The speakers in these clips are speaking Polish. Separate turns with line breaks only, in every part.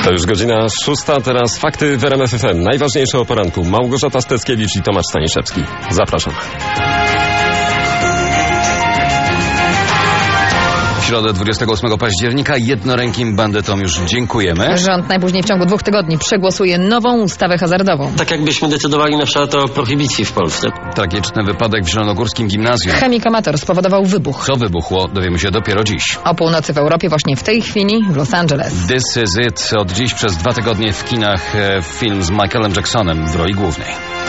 To już godzina 6, teraz fakty w RMF FM. Najważniejsze o poranku. Małgorzata Steckiewicz i Tomasz Staniszewski. Zapraszam.
W środę 28 października jednorękim bandytom już dziękujemy.
Rząd najpóźniej w ciągu 2 tygodni przegłosuje nową ustawę hazardową.
Tak jakbyśmy decydowali na przykład o prohibicji w Polsce.
Tragiczny wypadek w zielonogórskim gimnazjum.
Chemik amator spowodował wybuch.
Co wybuchło, dowiemy się dopiero dziś.
O północy w Europie, właśnie w tej chwili w Los Angeles.
This is it. Od dziś przez 2 tygodnie w kinach film z Michaelem Jacksonem w roli głównej.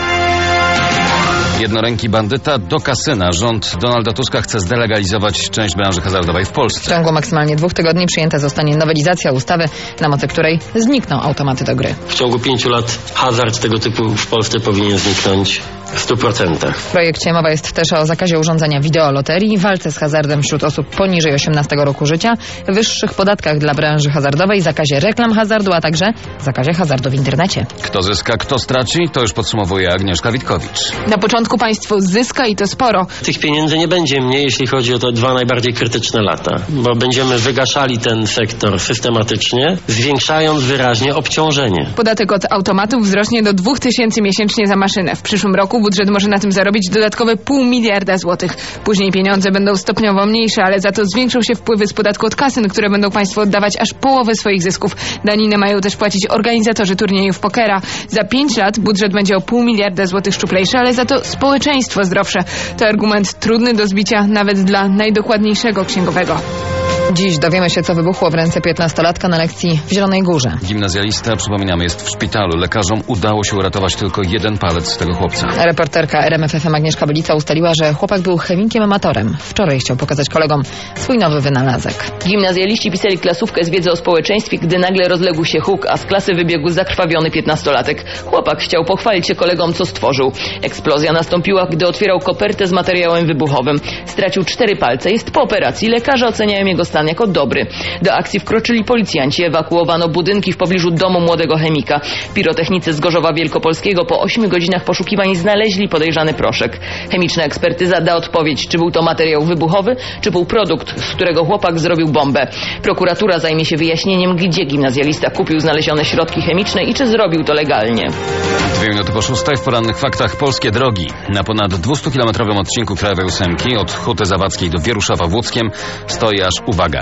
Jednoręki bandyta do kasyna. Rząd Donalda Tuska chce zdelegalizować część branży hazardowej w
W
Polsce.
ciągu maksymalnie 2 tygodni przyjęta zostanie nowelizacja ustawy, na mocy której znikną automaty do gry.
W ciągu 5 lat hazard tego typu w Polsce powinien zniknąć w 100%.
W projekcie mowa jest też o zakazie urządzania wideoloterii, walce z hazardem wśród osób poniżej 18 roku życia, wyższych podatkach dla branży hazardowej, zakazie reklam hazardu, a także zakazie hazardu w internecie.
Kto zyska, kto straci, to już podsumowuje Agnieszka Witkowicz.
Na początku państwo zyska i to sporo.
Tych pieniędzy nie będzie mniej, jeśli chodzi o te 2 najbardziej krytyczne lata, bo będziemy wygaszali ten sektor systematycznie, zwiększając wyraźnie obciążenie.
Podatek od automatów wzrośnie do 2000 miesięcznie za maszynę. W przyszłym roku budżet może na tym zarobić dodatkowe 0,5 miliarda złotych. Później pieniądze będą stopniowo mniejsze, ale za to zwiększą się wpływy z podatku od kasyn, które będą państwo oddawać aż połowę swoich zysków. Daninę mają też płacić organizatorzy turniejów pokera. Za 5 lat budżet będzie o 0,5 miliarda złotych szczuplejszy, ale za to społeczeństwo zdrowsze. To argument trudny do zbicia nawet dla najdokładniejszego księgowego.
Dziś dowiemy się, co wybuchło w ręce 15-latka na lekcji w Zielonej Górze.
Gimnazjalista, przypominamy, jest w szpitalu. Lekarzom udało się uratować tylko jeden palec tego chłopca.
Reporterka RMF FM Agnieszka Bylica ustaliła, że chłopak był chemikiem amatorem. Wczoraj chciał pokazać kolegom swój nowy wynalazek.
Gimnazjaliści pisali klasówkę z wiedzy o społeczeństwie, gdy nagle rozległ się huk, a z klasy wybiegł zakrwawiony 15-latek. Chłopak chciał pochwalić się kolegom, co stworzył. Eksplozja nastąpiła, gdy otwierał kopertę z materiałem wybuchowym. Stracił 4 palce. Jest po operacji. Lekarze oceniają jego stan jako dobry. Do akcji wkroczyli policjanci. Ewakuowano budynki w pobliżu domu młodego chemika. Pirotechnicy z Gorzowa Wielkopolskiego po 8 godzinach poszukiwań znaleźli podejrzany proszek. Chemiczna ekspertyza da odpowiedź, czy był to materiał wybuchowy, czy był produkt, z którego chłopak zrobił bombę. Prokuratura zajmie się wyjaśnieniem, gdzie gimnazjalista kupił znalezione środki chemiczne i czy zrobił to legalnie.
2 minuty po 6 w porannych faktach. Polskie drogi. Na ponad 200-kilometrowym odcinku Krajowej 8 od Huty Zawadzkiej do Wieruszowa w Łódzkiem stoi aż, uwaga,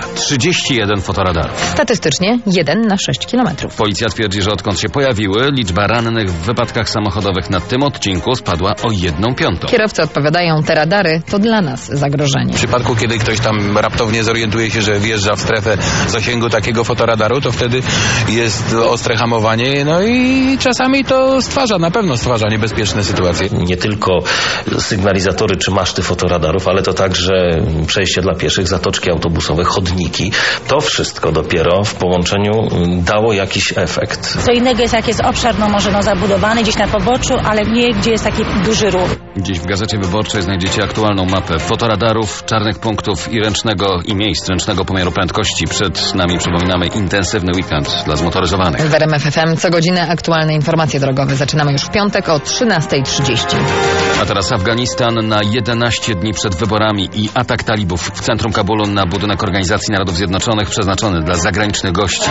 31 fotoradarów.
Statystycznie 1 na 6 kilometrów.
Policja twierdzi, że odkąd się pojawiły, liczba rannych w wypadkach samochodowych na tym odcinku spadła o 1/5.
Kierowcy odpowiadają, te radary to dla nas zagrożenie.
W przypadku, kiedy ktoś tam raptownie zorientuje się, że wjeżdża w strefę zasięgu takiego fotoradaru, to wtedy jest ostre hamowanie, no i czasami to na pewno stwarza niebezpieczne sytuacje.
Nie tylko sygnalizatory czy maszty fotoradarów, ale to także przejście dla pieszych, zatoczki autobusowe, chodniki. To wszystko dopiero w połączeniu dało jakiś efekt.
Co innego jest, jak jest obszar, może zabudowany gdzieś na poboczu, ale nie gdzie jest taki duży ruch.
Dziś w Gazecie Wyborczej znajdziecie aktualną mapę fotoradarów, czarnych punktów i miejsc ręcznego pomiaru prędkości. Przed nami, przypominamy, intensywny weekend dla zmotoryzowanych.
W RMF FM co godzinę aktualne informacje drogowe. Zaczynamy już w piątek o 13:30.
A teraz Afganistan na 11 dni przed wyborami i atak talibów w centrum Kabulu na budynek Organizacji Narodów Zjednoczonych przeznaczony dla zagranicznych gości.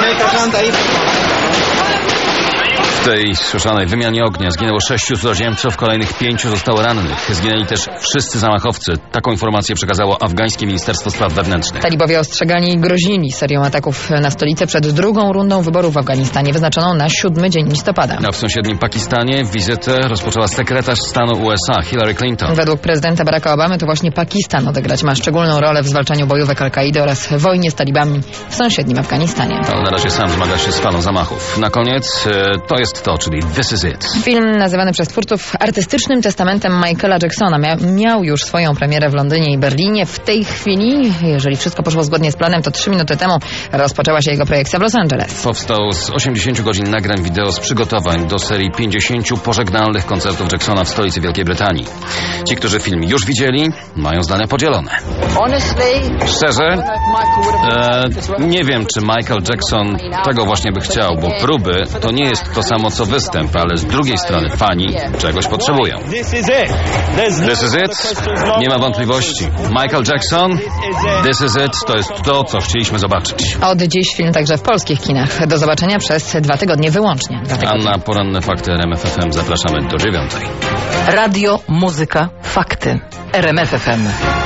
W tej słyszanej wymianie ognia zginęło 6 cudzoziemców, kolejnych 5 zostało rannych. Zginęli też wszyscy zamachowcy. Taką informację przekazało afgańskie Ministerstwo Spraw Wewnętrznych.
Talibowie ostrzegani i grozili serią ataków na stolicę przed drugą rundą wyborów w Afganistanie, wyznaczoną na 7 dzień listopada.
A w sąsiednim Pakistanie wizytę rozpoczęła sekretarz stanu USA Hillary Clinton.
Według prezydenta Baracka Obamy to właśnie Pakistan odegrać ma szczególną rolę w zwalczaniu bojówek Al-Kaidy oraz wojnie z talibami w sąsiednim Afganistanie.
Ale na razie sam zmaga się z falą zamachów. Na koniec to jest to, czyli This is it.
Film nazywany przez twórców artystycznym testamentem Michaela Jacksona miał już swoją premierę w Londynie i Berlinie. W tej chwili, jeżeli wszystko poszło zgodnie z planem, to 3 minuty temu rozpoczęła się jego projekcja w Los Angeles.
Powstał z 80 godzin nagrań wideo z przygotowań do serii 50 pożegnalnych koncertów Jacksona w stolicy Wielkiej Brytanii. Ci, którzy film już widzieli, mają zdania podzielone. Szczerze, nie wiem, czy Michael Jackson tego właśnie by chciał, bo próby to nie jest jest to samo co występ, ale z drugiej strony fani czegoś potrzebują. This is it. Nie ma wątpliwości. Michael Jackson, This is it, to jest to, co chcieliśmy zobaczyć.
Od dziś film także w polskich kinach. Do zobaczenia przez 2 tygodnie wyłącznie.
A na poranne fakty RMF FM zapraszamy do 9:00.
Radio, muzyka, fakty. RMF FM.